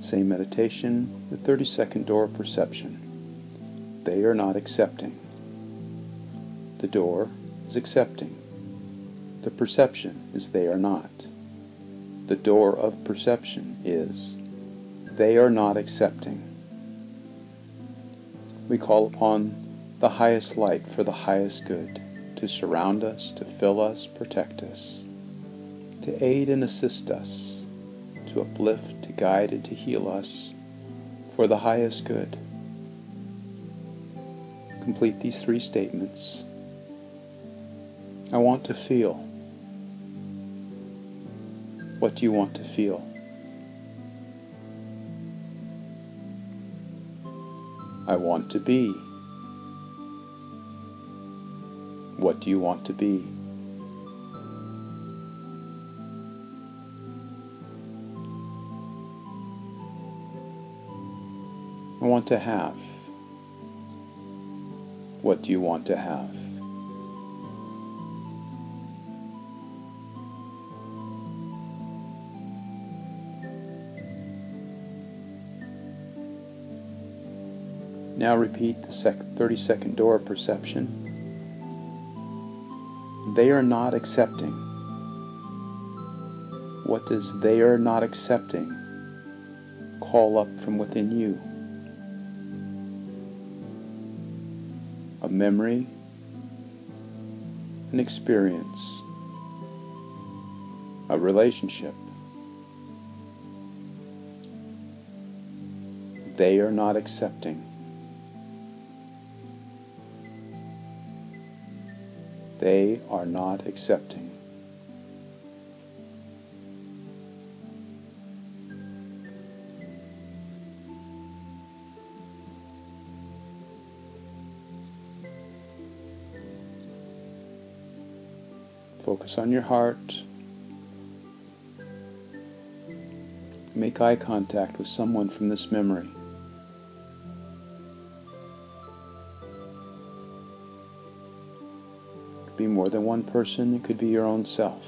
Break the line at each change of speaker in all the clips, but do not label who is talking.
Same meditation, the 32nd door of perception. They are not accepting. The door is accepting. The perception is they are not. The door of perception is they are not accepting. We call upon the highest light for the highest good to surround us, to fill us, protect us, to aid and assist us, to uplift, to guide, and to heal us for the highest good. Complete these 3 statements. I want to feel. What do you want to feel? I want to be. What do you want to be? I want to have. What do you want to have? Now repeat the 32nd door of perception. They are not accepting. What does they are not accepting call up from within you? A memory, an experience, a relationship. They are not accepting. They are not accepting. Focus on your heart. Make eye contact with someone from this memory. It could be more than one person, it could be your own self.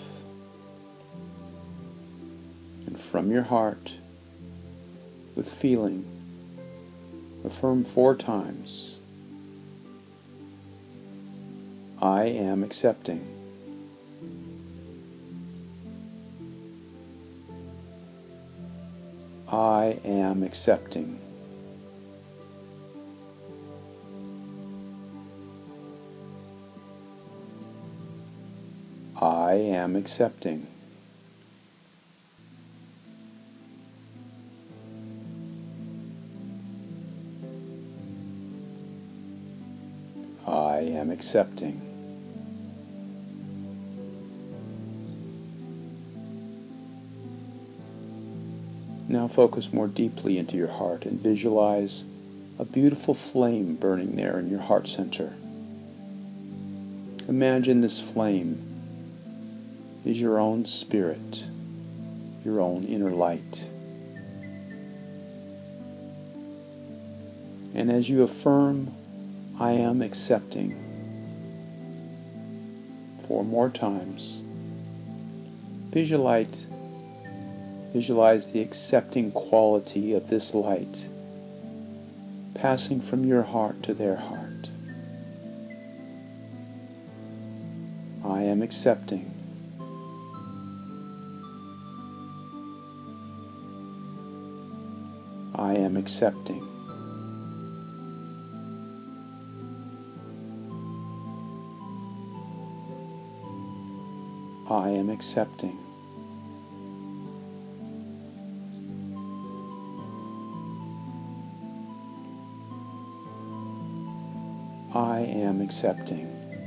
And from your heart, with feeling, affirm 4 times, I am accepting. I am accepting. I am accepting. I am accepting. Now focus more deeply into your heart and visualize a beautiful flame burning there in your heart center. Imagine this flame is your own spirit, your own inner light. And as you affirm, I am accepting 4 more times, visualize the accepting quality of this light passing from your heart to their heart. I am accepting. I am accepting. I am accepting. I am accepting.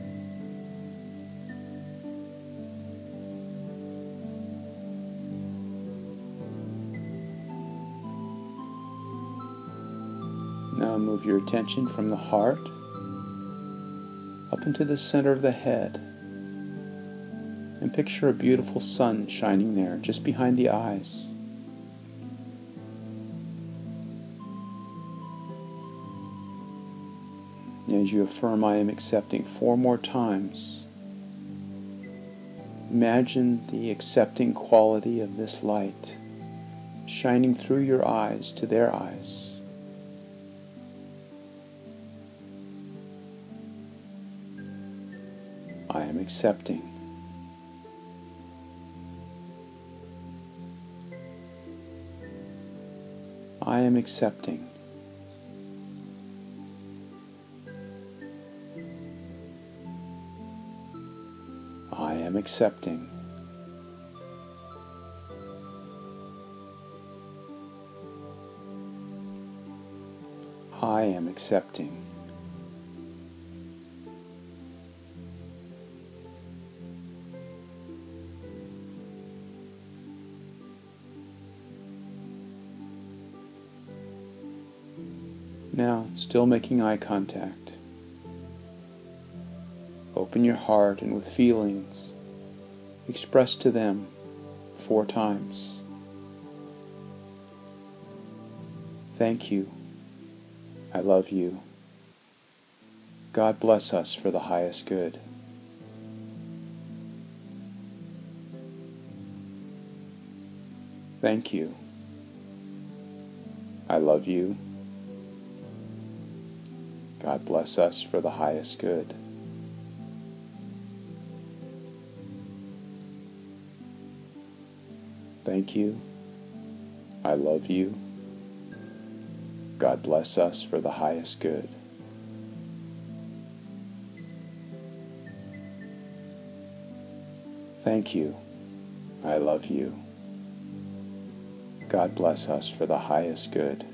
Now move your attention from the heart up into the center of the head and picture a beautiful sun shining there just behind the eyes. As you affirm I am accepting 4 more times, imagine the accepting quality of this light shining through your eyes to their eyes. I am accepting. I am accepting. I am accepting. I am accepting. Now, still making eye contact, open your heart and with feelings, express to them 4 times. Thank you. I love you. God bless us for the highest good. Thank you. I love you. God bless us for the highest good. Thank you. I love you. God bless us for the highest good. Thank you. I love you. God bless us for the highest good.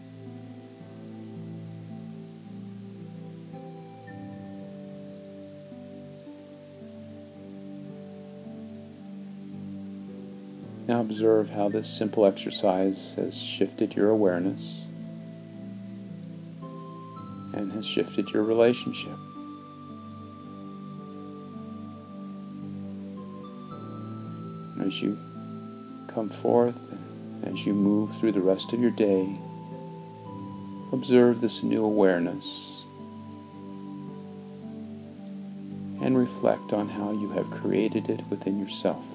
Now observe how this simple exercise has shifted your awareness and has shifted your relationship. As you come forth, and as you move through the rest of your day, observe this new awareness and reflect on how you have created it within yourself.